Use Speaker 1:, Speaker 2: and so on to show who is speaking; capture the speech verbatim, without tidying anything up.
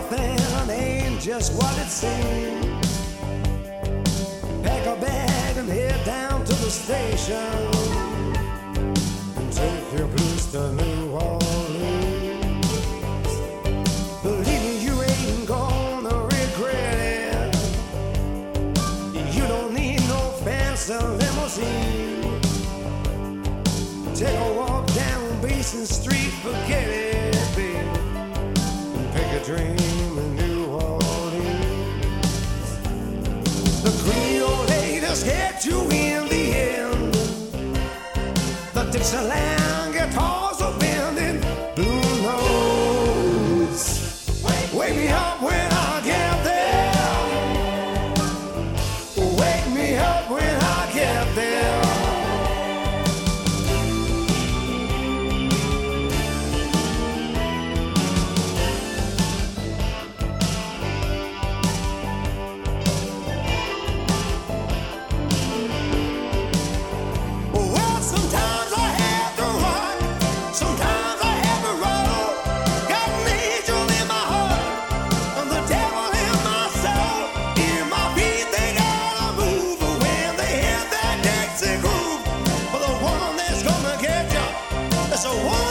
Speaker 1: nothing ain't just what it seems. Pack a bag and head down to the station and take your blues to New Orleans. Believe me, you ain't gonna regret it. You don't need no fancy limousine. Take a walk down Basin Street, forget it, babe. Pick a dream in New Orleans. The Creole ladies get you in the end. The Dixieland guitars are bending. Blue notes wake me up when I get there. Wake me up when I get there. So